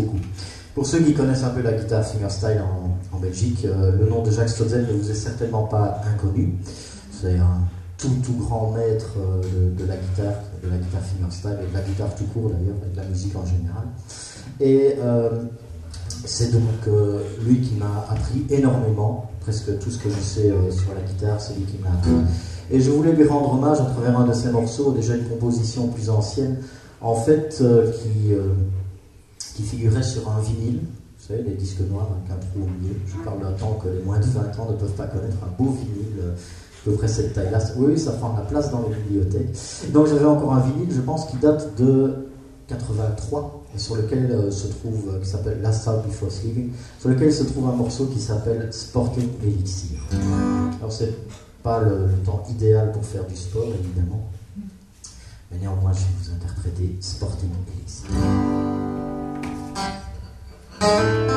beaucoup. Pour ceux qui connaissent un peu la guitare fingerstyle en Belgique, le nom de Jacques Stotzel ne vous est certainement pas inconnu. C'est un tout grand maître de la guitare fingerstyle et de la guitare tout court d'ailleurs, et de la musique en général. Et c'est donc lui qui m'a appris énormément, presque tout ce que je sais sur la guitare, c'est lui qui m'a appris. Et je voulais lui rendre hommage à travers un de ses morceaux, déjà une composition plus ancienne, en fait, qui figurait sur un vinyle. Vous savez, les disques noirs avec un trou au milieu. Je parle d'un temps que les moins de 20 ans ne peuvent pas connaître, un beau vinyle, à peu près cette taille-là. Oui, ça prend de la place dans les bibliothèques. Donc j'avais encore un vinyle, je pense, qui date de 83, et sur lequel se trouve, qui s'appelle Last South Before Sleeping, sur lequel se trouve un morceau qui s'appelle Sporting Elixir. Alors c'est pas le temps idéal pour faire du sport, évidemment, mais néanmoins je vais vous interpréter Sporting Elixir.